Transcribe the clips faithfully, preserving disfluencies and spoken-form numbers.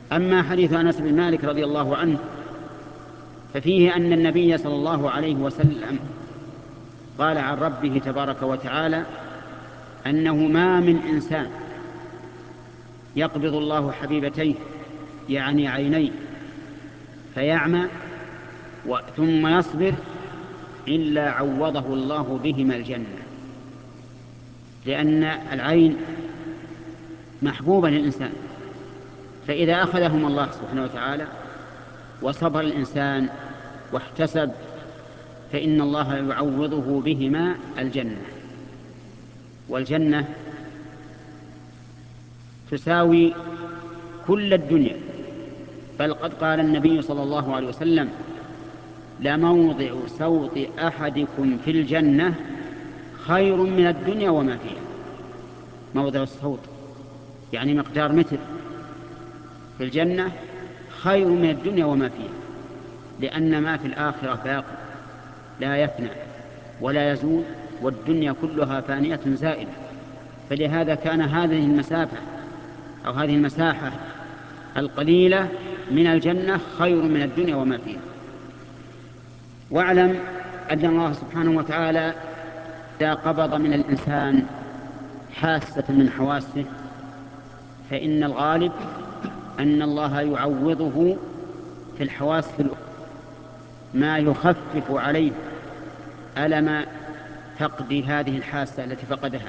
أما حديث أنس بن مالك رضي الله عنه ففيه أن النبي صلى الله عليه وسلم قال عن ربه تبارك وتعالى أنه ما من إنسان يقبض الله حبيبتيه يعني عينيه فيعمى ثم يصبر إلا عوضه الله بهما الجنة، لأن العين محبوبة للإنسان، فإذا أخذهم الله سبحانه وتعالى وصبر الإنسان واحتسب فإن الله يعوضه بهما الجنة. والجنة تساوي كل الدنيا، بل قد قال النبي صلى الله عليه وسلم لموضع سوط أحدكم في الجنة خير من الدنيا وما فيها. موضع الصوت يعني مقدار متر في الجنة خير من الدنيا وما فيها، لأن ما في الآخرة باق لا يفنى ولا يزول، والدنيا كلها فانية زائلة، فلهذا كان هذه المسافة أو هذه المساحة القليلة من الجنة خير من الدنيا وما فيها. واعلم أن الله سبحانه وتعالى إذا قبض من الإنسان حاسة من حواسه فإن الغالب أن الله يعوضه في الحواس ما يخفف عليه ألم فقد هذه الحاسة التي فقدها.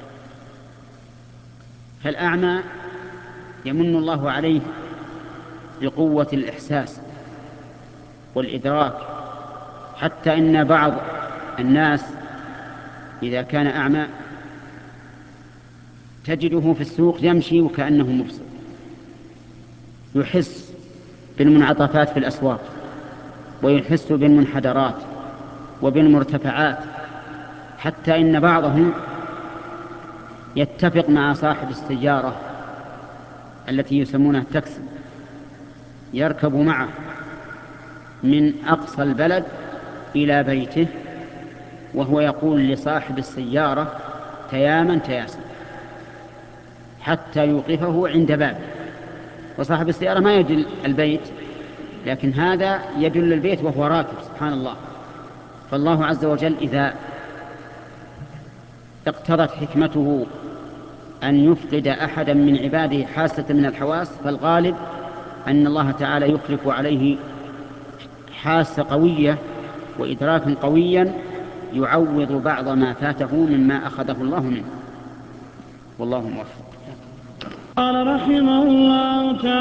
فالأعمى يمن الله عليه بقوة الإحساس والإدراك، حتى إن بعض الناس إذا كان أعمى تجده في السوق يمشي وكأنه مبصر، يحس بالمنعطفات في الأسواق ويحس بالمنحدرات وبالمرتفعات، حتى إن بعضهم يتفق مع صاحب السيارة التي يسمونها التاكسي، يركب معه من أقصى البلد إلى بيته وهو يقول لصاحب السيارة تياما تياسا حتى يوقفه عند بابه، وصاحب السيارة ما يدل البيت لكن هذا يدل البيت وهو راكب. سبحان الله. فالله عز وجل إذا اقتضت حكمته أن يفقد أحدا من عباده حاسة من الحواس فالغالب أن الله تعالى يخلف عليه حاسة قوية وإدراكا قويا يعوض بعض ما فاته مما أخذه الله منه. والله موفق. قال رحمه الله تعالى